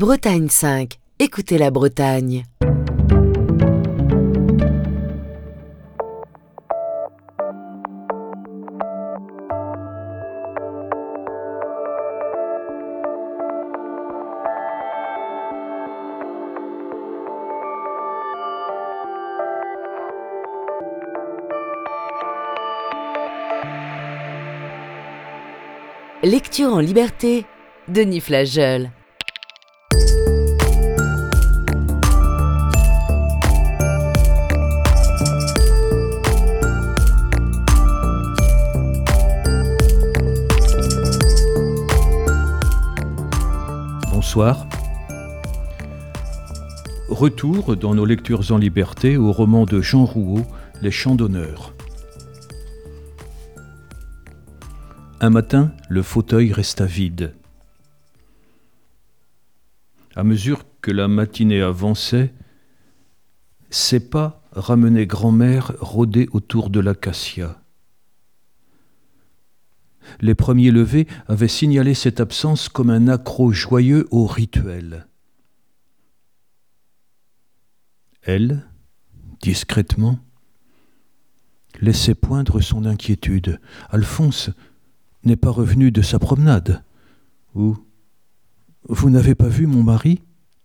Bretagne 5. Écoutez la Bretagne. Lecture en liberté, Denis Flageol. Bonsoir. Retour dans nos lectures en liberté au roman de Jean Rouault, Les Chants d'honneur. Un matin, le fauteuil resta vide. À mesure que la matinée avançait, ses pas ramenaient grand-mère rôder autour de l'acacia. Les premiers levers avaient signalé cette absence comme un accroc joyeux au rituel. Elle, discrètement, laissait poindre son inquiétude. Alphonse n'est pas revenu de sa promenade. Ou vous n'avez pas vu mon mari ?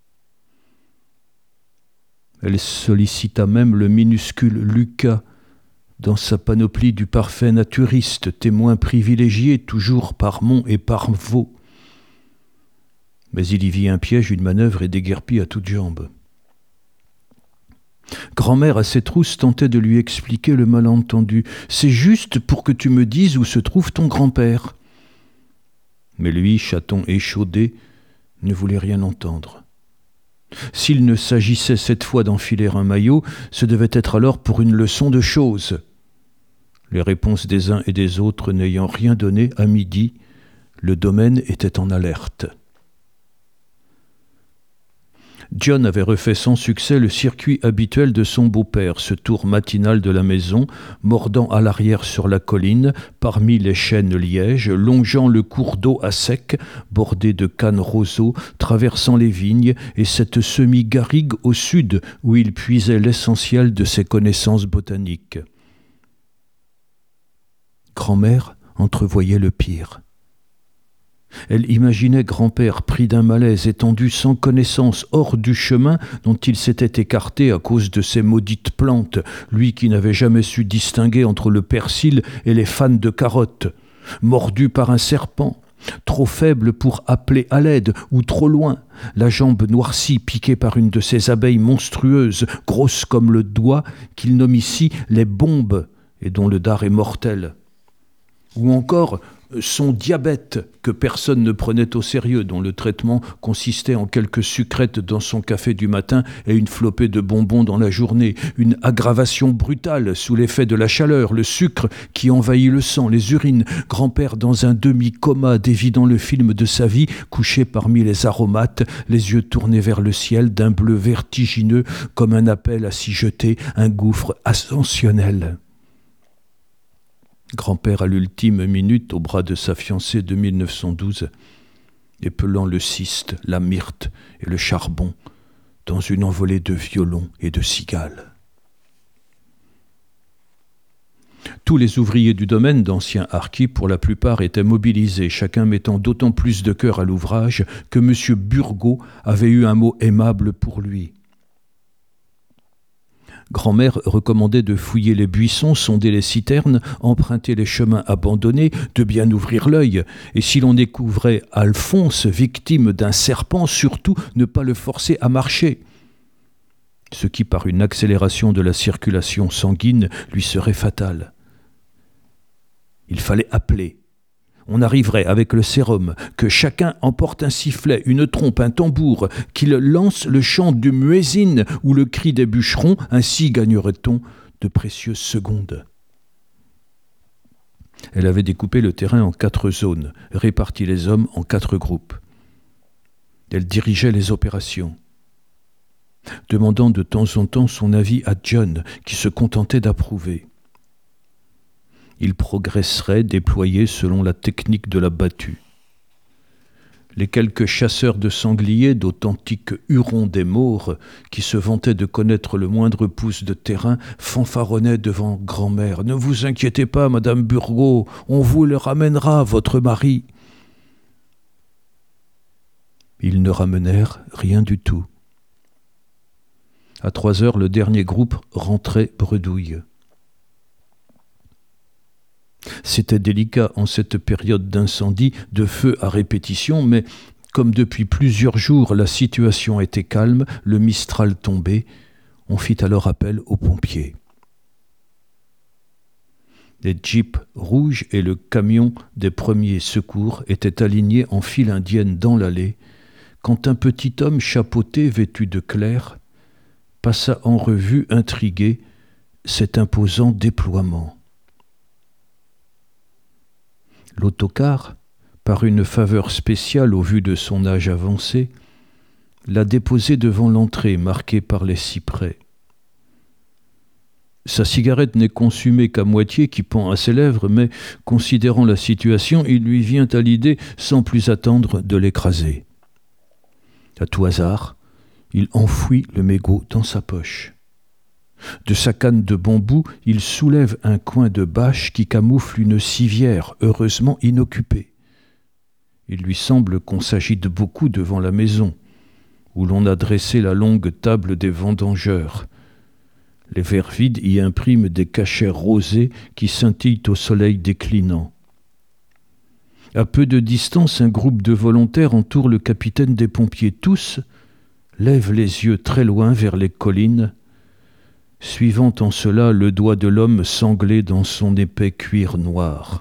Elle sollicita même le minuscule Lucas dans sa panoplie du parfait naturiste, témoin privilégié toujours par Mont et par Vaux. Mais il y vit un piège, une manœuvre et déguerpit à toutes jambes. Grand-mère à ses trousses tentait de lui expliquer le malentendu. « C'est juste pour que tu me dises où se trouve ton grand-père. » Mais lui, chaton échaudé, ne voulait rien entendre. S'il ne s'agissait cette fois d'enfiler un maillot, ce devait être alors pour une leçon de choses. Les réponses des uns et des autres n'ayant rien donné, à midi, le domaine était en alerte. John avait refait sans succès le circuit habituel de son beau-père, ce tour matinal de la maison, mordant à l'arrière sur la colline, parmi les chênes lièges, longeant le cours d'eau à sec, bordé de cannes roseaux, traversant les vignes et cette semi-garrigue au sud où il puisait l'essentiel de ses connaissances botaniques. Grand-mère entrevoyait le pire. Elle imaginait grand-père pris d'un malaise, étendu sans connaissance, hors du chemin dont il s'était écarté à cause de ces maudites plantes, lui qui n'avait jamais su distinguer entre le persil et les fanes de carottes, mordu par un serpent, trop faible pour appeler à l'aide, ou trop loin, la jambe noircie piquée par une de ces abeilles monstrueuses, grosses comme le doigt, qu'il nomme ici les bombes, et dont le dard est mortel. Ou encore son diabète, que personne ne prenait au sérieux, dont le traitement consistait en quelques sucrètes dans son café du matin et une flopée de bonbons dans la journée, une aggravation brutale sous l'effet de la chaleur, le sucre qui envahit le sang, les urines, grand-père dans un demi-coma dévidant le film de sa vie, couché parmi les aromates, les yeux tournés vers le ciel d'un bleu vertigineux comme un appel à s'y jeter, un gouffre ascensionnel. Grand-père à l'ultime minute au bras de sa fiancée de 1912, épelant le cyste, la myrte et le charbon dans une envolée de violons et de cigales. Tous les ouvriers du domaine d'anciens harkis, pour la plupart, étaient mobilisés, chacun mettant d'autant plus de cœur à l'ouvrage que M. Burgot avait eu un mot aimable pour lui. Grand-mère recommandait de fouiller les buissons, sonder les citernes, emprunter les chemins abandonnés, de bien ouvrir l'œil, et si l'on découvrait Alphonse victime d'un serpent, surtout ne pas le forcer à marcher, ce qui par une accélération de la circulation sanguine lui serait fatal. Il fallait appeler. On arriverait avec le sérum, que chacun emporte un sifflet, une trompe, un tambour, qu'il lance le chant du muezzin ou le cri des bûcherons, ainsi gagnerait-on de précieuses secondes. Elle avait découpé le terrain en 4 zones, réparti les hommes en 4 groupes. Elle dirigeait les opérations, demandant de temps en temps son avis à John, qui se contentait d'approuver. Il progresserait déployé selon la technique de la battue. Les quelques chasseurs de sangliers, d'authentiques hurons des Maures, qui se vantaient de connaître le moindre pouce de terrain, fanfaronnaient devant grand-mère. « Ne vous inquiétez pas, Madame Burgot, on vous le ramènera, votre mari. » Ils ne ramenèrent rien du tout. À 3 heures, le dernier groupe rentrait bredouille. C'était délicat en cette période d'incendie, de feu à répétition, mais comme depuis plusieurs jours la situation était calme, le Mistral tombait, on fit alors appel aux pompiers. Les jeeps rouges et le camion des premiers secours étaient alignés en file indienne dans l'allée, quand un petit homme chapeauté, vêtu de clair, passa en revue, intrigué, cet imposant déploiement. L'autocar, par une faveur spéciale au vu de son âge avancé, l'a déposé devant l'entrée marquée par les cyprès. Sa cigarette n'est consumée qu'à moitié, qui pend à ses lèvres, mais, considérant la situation, il lui vient à l'idée, sans plus attendre, de l'écraser. À tout hasard, il enfouit le mégot dans sa poche. De sa canne de bambou, il soulève un coin de bâche qui camoufle une civière heureusement inoccupée. Il lui semble qu'on s'agite beaucoup devant la maison, où l'on a dressé la longue table des vendangeurs. Les verres vides y impriment des cachets rosés qui scintillent au soleil déclinant. À peu de distance, un groupe de volontaires entoure le capitaine des pompiers. Tous lèvent les yeux très loin vers les collines, suivant en cela le doigt de l'homme sanglé dans son épais cuir noir.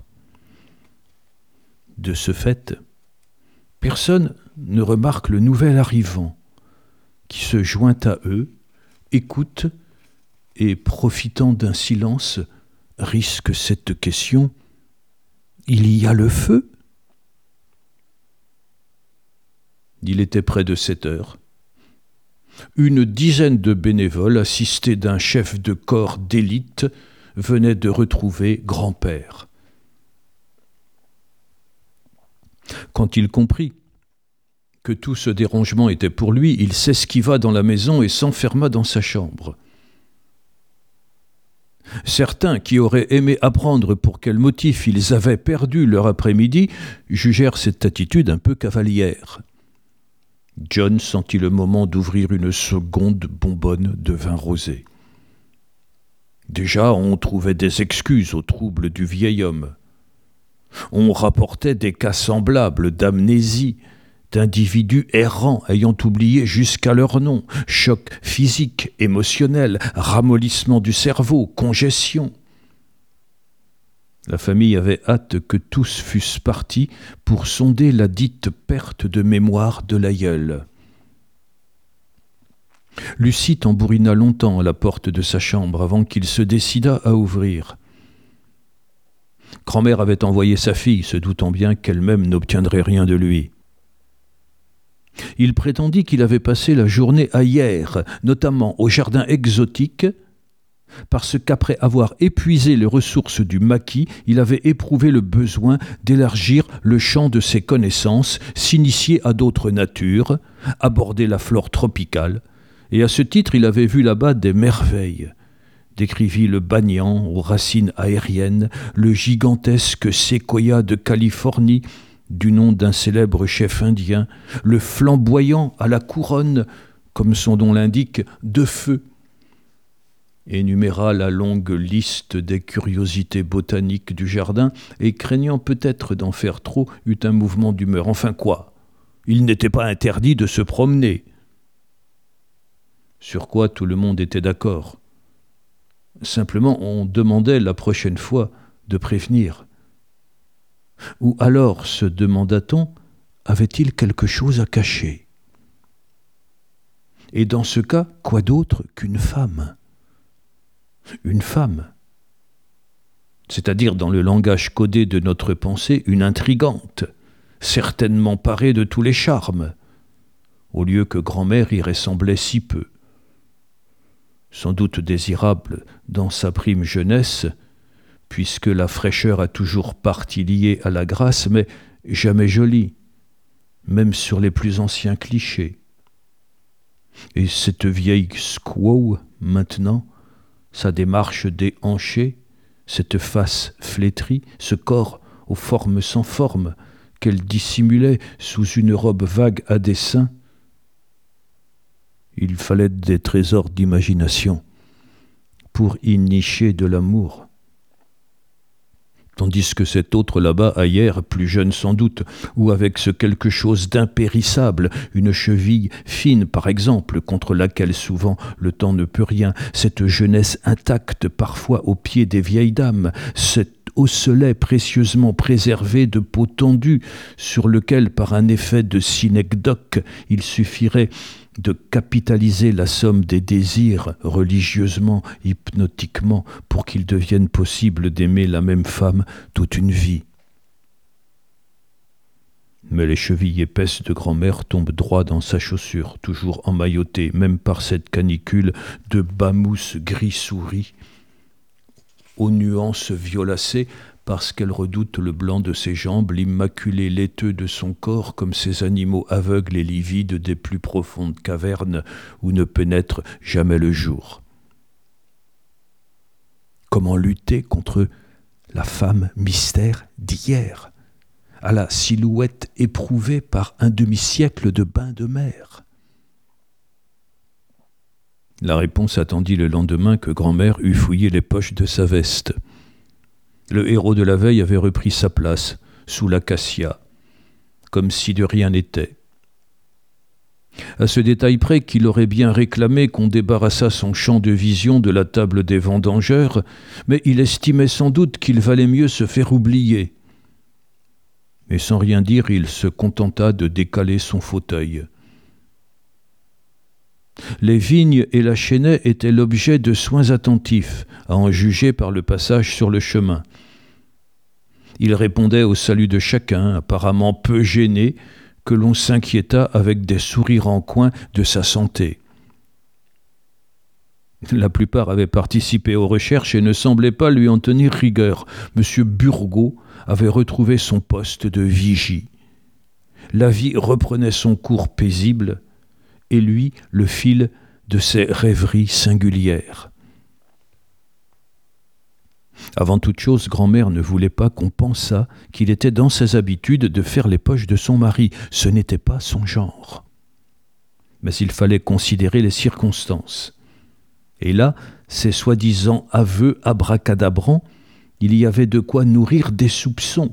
De ce fait, personne ne remarque le nouvel arrivant, qui se joint à eux, écoute et, profitant d'un silence, risque cette question : « Il y a le feu ?» Il était près de 7 heures. Une dizaine de bénévoles, assistés d'un chef de corps d'élite, venaient de retrouver grand-père. Quand il comprit que tout ce dérangement était pour lui, il s'esquiva dans la maison et s'enferma dans sa chambre. Certains qui auraient aimé apprendre pour quel motif ils avaient perdu leur après-midi jugèrent cette attitude un peu cavalière. John sentit le moment d'ouvrir une seconde bonbonne de vin rosé. Déjà, on trouvait des excuses aux troubles du vieil homme. On rapportait des cas semblables d'amnésie, d'individus errants ayant oublié jusqu'à leur nom, choc physique, émotionnel, ramollissement du cerveau, congestion. La famille avait hâte que tous fussent partis pour sonder la dite perte de mémoire de l'aïeul. Lucie tambourina longtemps à la porte de sa chambre avant qu'il se décidât à ouvrir. Grand-mère avait envoyé sa fille, se doutant bien qu'elle-même n'obtiendrait rien de lui. Il prétendit qu'il avait passé la journée à Hyères, notamment au jardin exotique, parce qu'après avoir épuisé les ressources du maquis, il avait éprouvé le besoin d'élargir le champ de ses connaissances, s'initier à d'autres natures, aborder la flore tropicale, et à ce titre il avait vu là-bas des merveilles, décrivit le banyan aux racines aériennes, le gigantesque séquoia de Californie, du nom d'un célèbre chef indien, le flamboyant à la couronne, comme son nom l'indique, de feu, énuméra la longue liste des curiosités botaniques du jardin et, craignant peut-être d'en faire trop, eut un mouvement d'humeur. Enfin quoi ? Il n'était pas interdit de se promener. Sur quoi tout le monde était d'accord. Simplement, on demandait la prochaine fois de prévenir. Ou alors, se demanda-t-on, avait-il quelque chose à cacher ? Et dans ce cas, quoi d'autre qu'une femme ? Une femme, c'est-à-dire dans le langage codé de notre pensée, une intrigante, certainement parée de tous les charmes, au lieu que grand-mère y ressemblait si peu. Sans doute désirable dans sa prime jeunesse, puisque la fraîcheur a toujours partie liée à la grâce, mais jamais jolie, même sur les plus anciens clichés. Et cette vieille squaw, maintenant, sa démarche déhanchée, cette face flétrie, ce corps aux formes sans forme qu'elle dissimulait sous une robe vague à dessin, il fallait des trésors d'imagination pour y nicher de l'amour. Tandis que cet autre là-bas, ailleurs, plus jeune sans doute, ou avec ce quelque chose d'impérissable, une cheville fine par exemple, contre laquelle souvent le temps ne peut rien, cette jeunesse intacte parfois aux pieds des vieilles dames, cet osselet précieusement préservé de peau tendue, sur lequel par un effet de synecdoque il suffirait de capitaliser la somme des désirs religieusement, hypnotiquement, pour qu'il devienne possible d'aimer la même femme toute une vie. Mais les chevilles épaisses de grand-mère tombent droit dans sa chaussure, toujours emmaillotée, même par cette canicule de bas mousse gris souris, aux nuances violacées, parce qu'elle redoute le blanc de ses jambes, l'immaculé laiteux de son corps, comme ces animaux aveugles et livides des plus profondes cavernes où ne pénètre jamais le jour. Comment lutter contre la femme mystère d'hier, à la silhouette éprouvée par un demi-siècle de bain de mer? La réponse attendit le lendemain que grand-mère eut fouillé les poches de sa veste. Le héros de la veille avait repris sa place, sous l'acacia, comme si de rien n'était. À ce détail près qu'il aurait bien réclamé qu'on débarrassât son champ de vision de la table des vendangeurs, mais il estimait sans doute qu'il valait mieux se faire oublier. Et sans rien dire, il se contenta de décaler son fauteuil. Les vignes et la chênaie étaient l'objet de soins attentifs, à en juger par le passage sur le chemin. Il répondait au salut de chacun, apparemment peu gêné, que l'on s'inquiéta avec des sourires en coin de sa santé. La plupart avaient participé aux recherches et ne semblaient pas lui en tenir rigueur. M. Burgot avait retrouvé son poste de vigie. La vie reprenait son cours paisible, et lui le fil de ses rêveries singulières. Avant toute chose, grand-mère ne voulait pas qu'on pensât qu'il était dans ses habitudes de faire les poches de son mari. Ce n'était pas son genre. Mais il fallait considérer les circonstances. Et là, ces soi-disant aveux abracadabrants, il y avait de quoi nourrir des soupçons.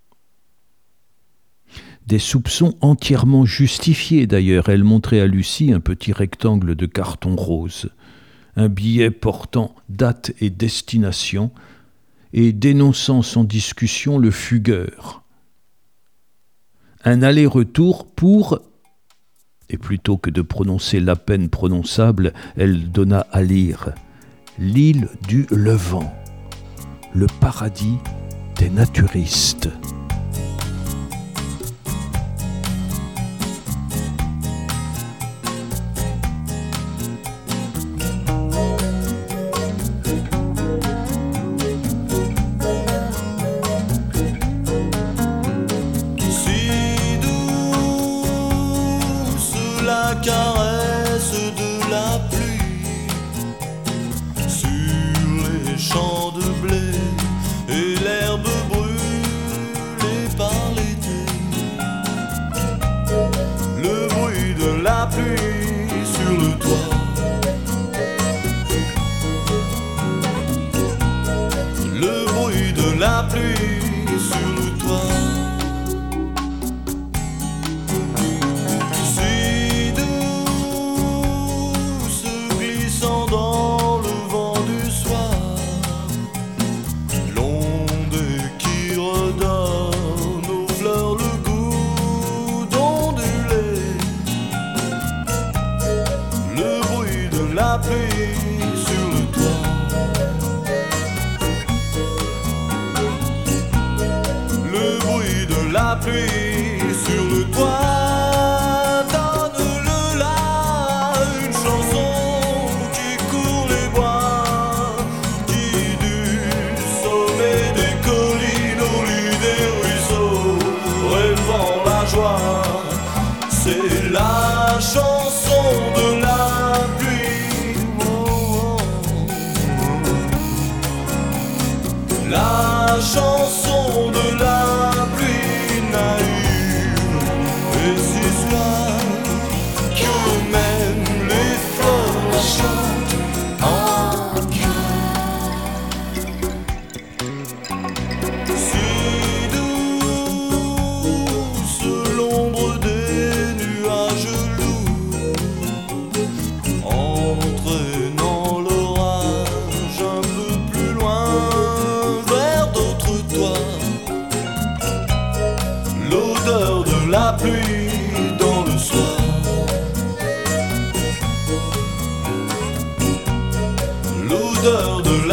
Des soupçons entièrement justifiés d'ailleurs. Elle montrait à Lucie un petit rectangle de carton rose, un billet portant date et destination, et dénonçant sans discussion le fugueur. Un aller-retour pour... Et plutôt que de prononcer la peine prononçable, elle donna à lire « L'île du Levant, le paradis des naturistes ». Caresse de la pluie sur les champs de blé et l'herbe brûlée par l'été. Le bruit de la pluie sur le toit, le bruit de la pluie sur le toit. La pluie sur le toit, le bruit de la pluie sur le toit, donne-le là, une chanson qui court les bois, qui du sommet des collines au lit des ruisseaux répand la joie.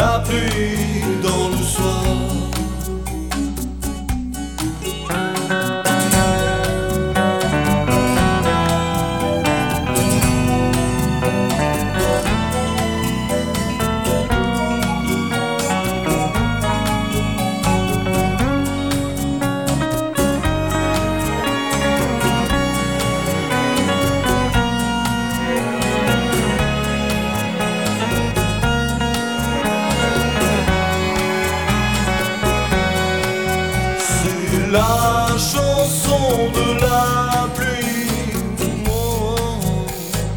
la pluie dans le soir. La chanson de la pluie, oh.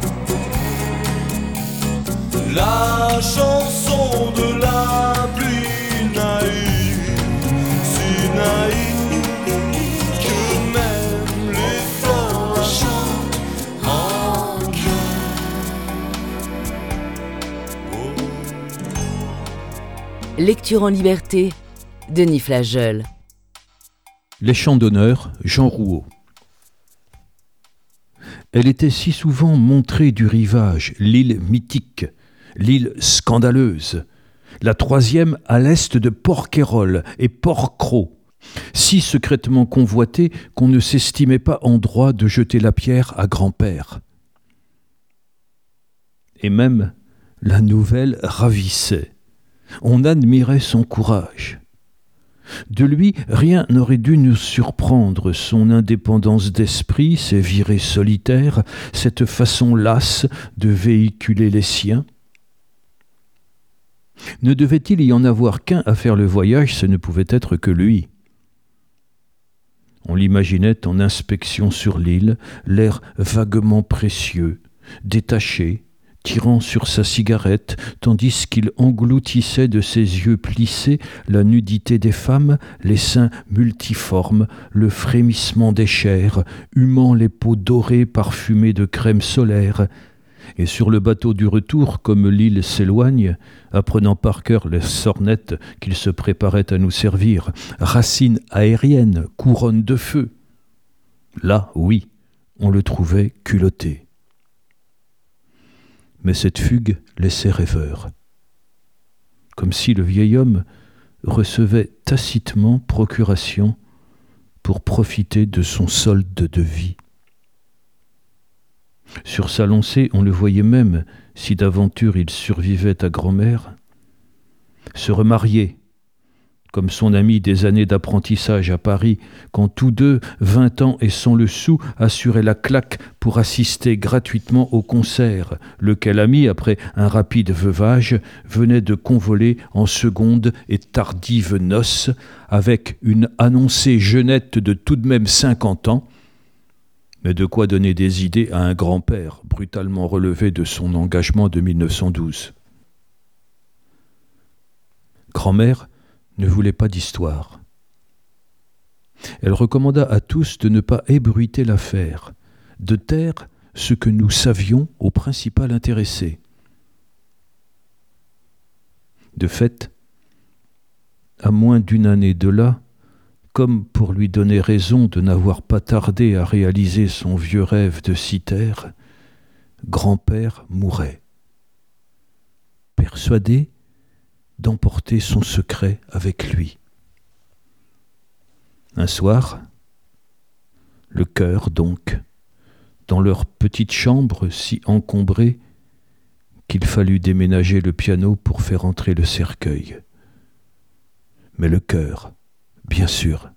La chanson de la pluie naïve, si naïve que même les fleurs chantent en chœur. Lecture en liberté, Denis Flageol. Les chants d'honneur, Jean Rouault. Elle était si souvent montrée du rivage, l'île mythique, l'île scandaleuse, la troisième à l'est de Porquerolles et Porquerolles, si secrètement convoitée qu'on ne s'estimait pas en droit de jeter la pierre à grand-père. Et même la nouvelle ravissait. On admirait son courage. De lui, rien n'aurait dû nous surprendre, son indépendance d'esprit, ses virées solitaires, cette façon lasse de véhiculer les siens. Ne devait-il y en avoir qu'un à faire le voyage, ce ne pouvait être que lui. On l'imaginait en inspection sur l'île, l'air vaguement précieux, détaché, tirant sur sa cigarette, tandis qu'il engloutissait de ses yeux plissés la nudité des femmes, les seins multiformes, le frémissement des chairs, humant les peaux dorées parfumées de crème solaire. Et sur le bateau du retour, comme l'île s'éloigne, apprenant par cœur les sornettes qu'il se préparait à nous servir, racines aériennes, couronnes de feu. Là, oui, on le trouvait culotté. Mais cette fugue laissait rêveur, comme si le vieil homme recevait tacitement procuration pour profiter de son solde de vie. Sur sa lancée, on le voyait même, si d'aventure il survivait à grand-mère, se remarier, comme son ami des années d'apprentissage à Paris, quand tous deux, 20 ans et sans le sou, assuraient la claque pour assister gratuitement au concert, lequel ami, après un rapide veuvage, venait de convoler en seconde et tardive noces, avec une annoncée jeunette de tout de même 50 ans, mais de quoi donner des idées à un grand-père brutalement relevé de son engagement de 1912. Grand-mère ne voulait pas d'histoire. Elle recommanda à tous de ne pas ébruiter l'affaire, de taire ce que nous savions au principal intéressé. De fait, à moins d'une année de là, comme pour lui donner raison de n'avoir pas tardé à réaliser son vieux rêve de citerre, grand-père mourait, persuadé d'emporter son secret avec lui. Un soir, le chœur donc, dans leur petite chambre si encombrée qu'il fallut déménager le piano pour faire entrer le cercueil. Mais le chœur, bien sûr.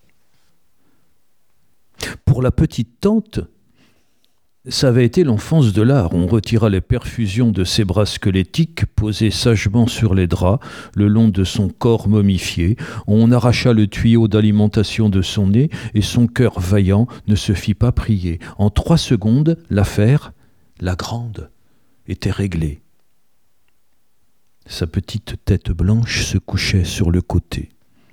Pour la petite tante, ça avait été l'enfance de l'art. On retira les perfusions de ses bras squelettiques posés sagement sur les draps, le long de son corps momifié. On arracha le tuyau d'alimentation de son nez et son cœur vaillant ne se fit pas prier. En 3 secondes, l'affaire, la grande, était réglée. Sa petite tête blanche se couchait sur le côté.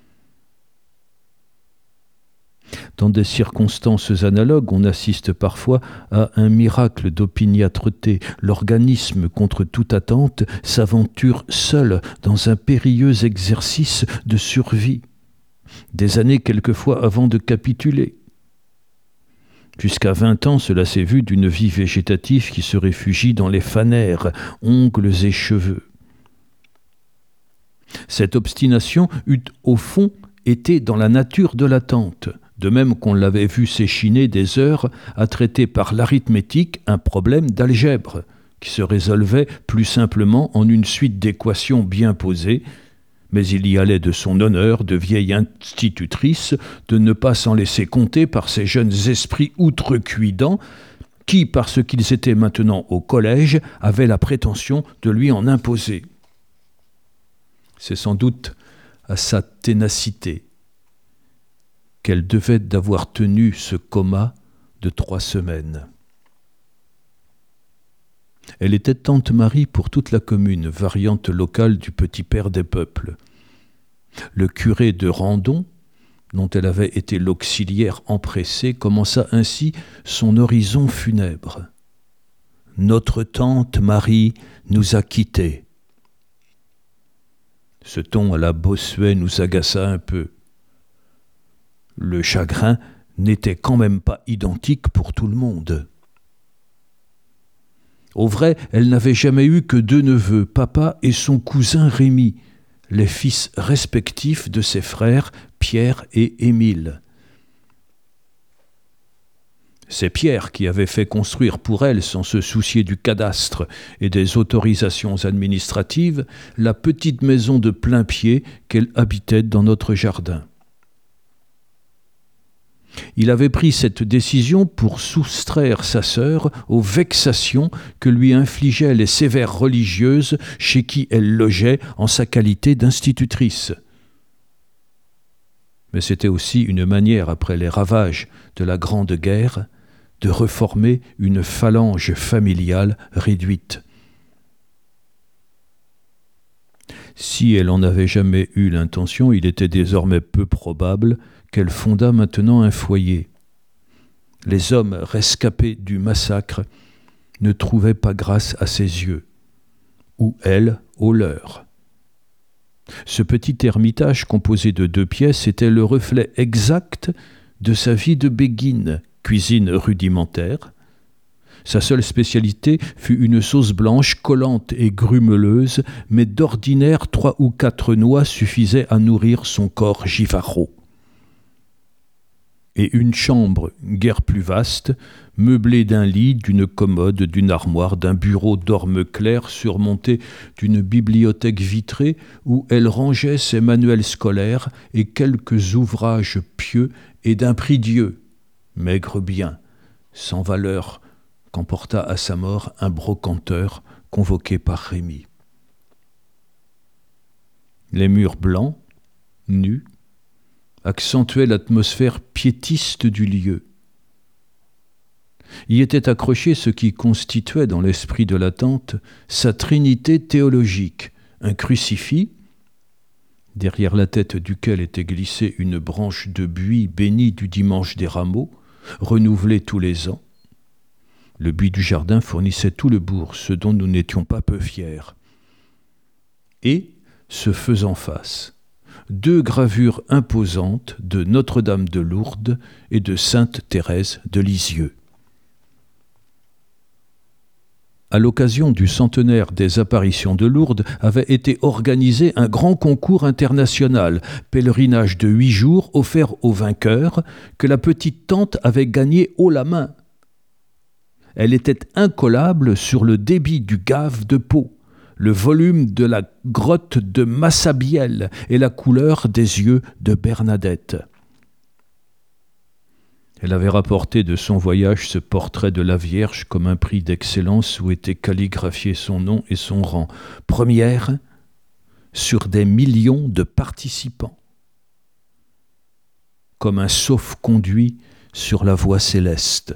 Dans des circonstances analogues, on assiste parfois à un miracle d'opiniâtreté. L'organisme, contre toute attente, s'aventure seul dans un périlleux exercice de survie. Des années quelquefois avant de capituler. Jusqu'à 20 ans, cela s'est vu d'une vie végétative qui se réfugie dans les fanères, ongles et cheveux. Cette obstination eût, au fond, été dans la nature de la tante, de même qu'on l'avait vu s'échiner des heures à traiter par l'arithmétique un problème d'algèbre, qui se résolvait plus simplement en une suite d'équations bien posées, mais il y allait de son honneur de vieille institutrice de ne pas s'en laisser compter par ces jeunes esprits outrecuidants qui, parce qu'ils étaient maintenant au collège, avaient la prétention de lui en imposer. C'est sans doute à sa ténacité qu'elle devait d'avoir tenu ce coma de 3 semaines. Elle était tante Marie pour toute la commune, variante locale du petit père des peuples. Le curé de Randon, dont elle avait été l'auxiliaire empressé, commença ainsi son horizon funèbre. « Notre tante Marie nous a quittés. » Ce ton à la Bossuet nous agaça un peu. Le chagrin n'était quand même pas identique pour tout le monde. Au vrai, elle n'avait jamais eu que 2 neveux, papa et son cousin Rémy, les fils respectifs de ses frères Pierre et Émile. C'est Pierre qui avait fait construire pour elle, sans se soucier du cadastre et des autorisations administratives, la petite maison de plain-pied qu'elle habitait dans notre jardin. Il avait pris cette décision pour soustraire sa sœur aux vexations que lui infligeaient les sévères religieuses chez qui elle logeait en sa qualité d'institutrice. Mais c'était aussi une manière, après les ravages de la Grande Guerre, de reformer une phalange familiale réduite. Si elle en avait jamais eu l'intention, il était désormais peu probable qu'elle fondât maintenant un foyer. Les hommes rescapés du massacre ne trouvaient pas grâce à ses yeux, ou elle au leur. Ce petit ermitage composé de 2 pièces était le reflet exact de sa vie de béguine, cuisine rudimentaire. Sa seule spécialité fut une sauce blanche collante et grumeleuse, mais d'ordinaire 3 ou 4 noix suffisaient à nourrir son corps givaro. Et une chambre, guère plus vaste, meublée d'un lit, d'une commode, d'une armoire, d'un bureau d'orme clair surmonté d'une bibliothèque vitrée où elle rangeait ses manuels scolaires et quelques ouvrages pieux et d'un prie-dieu, maigre bien, sans valeur, qu'emporta à sa mort un brocanteur convoqué par Rémy. Les murs blancs, nus, accentuait l'atmosphère piétiste du lieu. Y était accroché ce qui constituait dans l'esprit de la tante sa trinité théologique, un crucifix, derrière la tête duquel était glissée une branche de buis bénie du dimanche des rameaux, renouvelée tous les ans. Le buis du jardin fournissait tout le bourg, ce dont nous n'étions pas peu fiers. Et, se faisant face, 2 gravures imposantes de Notre-Dame de Lourdes et de Sainte Thérèse de Lisieux. À l'occasion du centenaire des apparitions de Lourdes avait été organisé un grand concours international, pèlerinage de 8 jours offert aux vainqueurs, que la petite tante avait gagné haut la main. Elle était incollable sur le débit du Gave de Pau, le volume de la grotte de Massabielle et la couleur des yeux de Bernadette. Elle avait rapporté de son voyage ce portrait de la Vierge comme un prix d'excellence où étaient calligraphiés son nom et son rang. Première sur des millions de participants. Comme un sauf-conduit sur la voie céleste.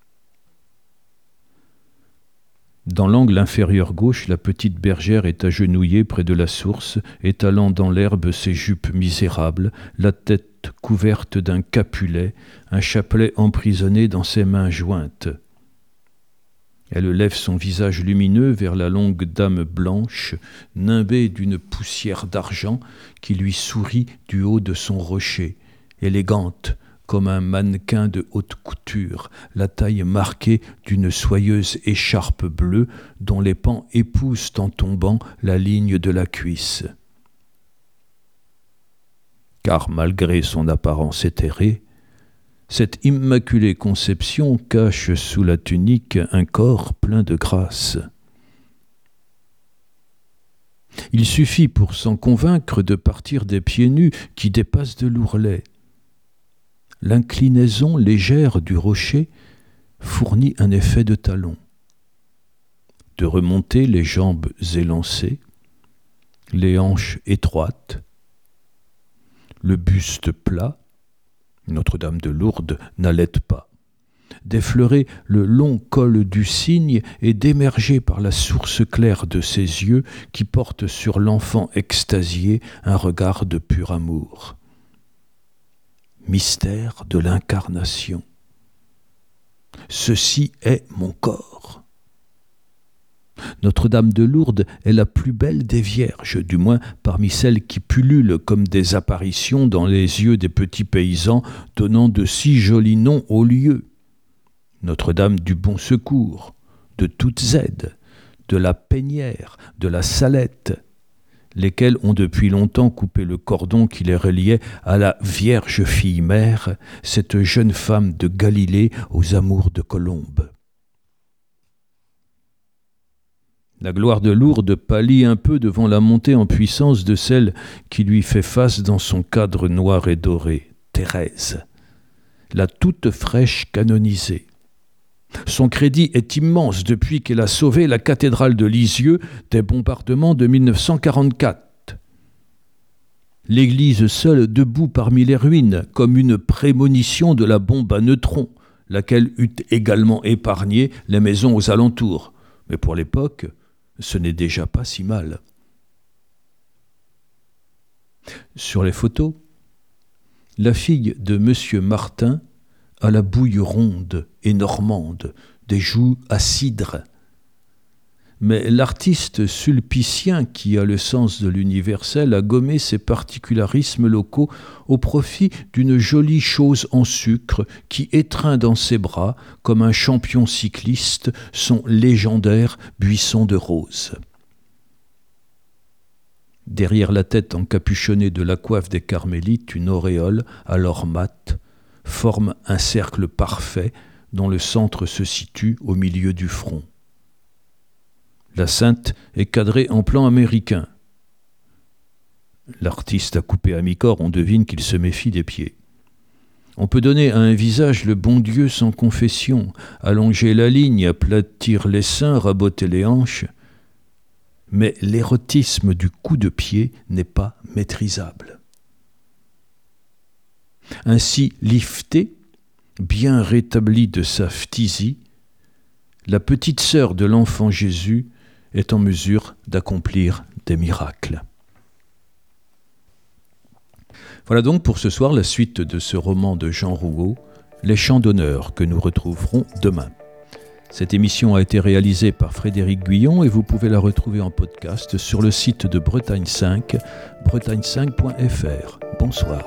Dans l'angle inférieur gauche, la petite bergère est agenouillée près de la source, étalant dans l'herbe ses jupes misérables, la tête couverte d'un capulet, un chapelet emprisonné dans ses mains jointes. Elle lève son visage lumineux vers la longue dame blanche, nimbée d'une poussière d'argent, qui lui sourit du haut de son rocher, élégante, comme un mannequin de haute couture, la taille marquée d'une soyeuse écharpe bleue dont les pans épousent en tombant la ligne de la cuisse. car malgré son apparence éthérée, cette immaculée conception cache sous la tunique un corps plein de grâce. Il suffit pour s'en convaincre de partir des pieds nus qui dépassent de l'ourlet. L'inclinaison légère du rocher fournit un effet de talon. De remonter les jambes élancées, les hanches étroites, le buste plat, Notre-Dame de Lourdes n'allait pas, d'effleurer le long col du cygne et d'émerger par la source claire de ses yeux qui portent sur l'enfant extasié un regard de pur amour. Mystère de l'incarnation. Ceci est mon corps. Notre-Dame de Lourdes est la plus belle des vierges, du moins parmi celles qui pullulent comme des apparitions dans les yeux des petits paysans, donnant de si jolis noms aux lieux. Notre-Dame du Bon Secours, de Toutes Aides, de la Peignière, de la Salette, lesquelles ont depuis longtemps coupé le cordon qui les reliait à la Vierge Fille-Mère, cette jeune femme de Galilée aux amours de Colombe. La gloire de Lourdes pâlit un peu devant la montée en puissance de celle qui lui fait face dans son cadre noir et doré, Thérèse, la toute fraîche canonisée. Son crédit est immense depuis qu'elle a sauvé la cathédrale de Lisieux des bombardements de 1944. L'église seule debout parmi les ruines, comme une prémonition de la bombe à neutrons, laquelle eût également épargné les maisons aux alentours. Mais pour l'époque, ce n'est déjà pas si mal. Sur les photos, la fille de M. Martin a la bouille ronde et normande, des joues à cidre. Mais l'artiste sulpicien qui a le sens de l'universel a gommé ses particularismes locaux au profit d'une jolie chose en sucre qui étreint dans ses bras, comme un champion cycliste, son légendaire buisson de roses. Derrière la tête encapuchonnée de la coiffe des carmélites, une auréole, alors mate, forme un cercle parfait dont le centre se situe au milieu du front. La sainte est cadrée en plan américain. L'artiste a coupé à mi-corps, on devine qu'il se méfie des pieds. On peut donner à un visage le bon Dieu sans confession, allonger la ligne, aplatir les seins, raboter les hanches, mais l'érotisme du coup de pied n'est pas maîtrisable. Ainsi liftée, bien rétablie de sa phtisie, la petite sœur de l'enfant Jésus est en mesure d'accomplir des miracles. Voilà donc pour ce soir la suite de ce roman de Jean Rouault, Les Chants d'honneur, que nous retrouverons demain. Cette émission a été réalisée par Frédéric Guyon et vous pouvez la retrouver en podcast sur le site de Bretagne 5, bretagne5.fr. Bonsoir.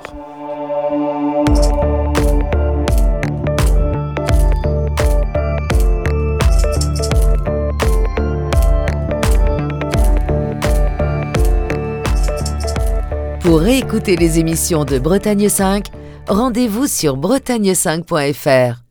Pour réécouter les émissions de Bretagne 5, rendez-vous sur bretagne5.fr.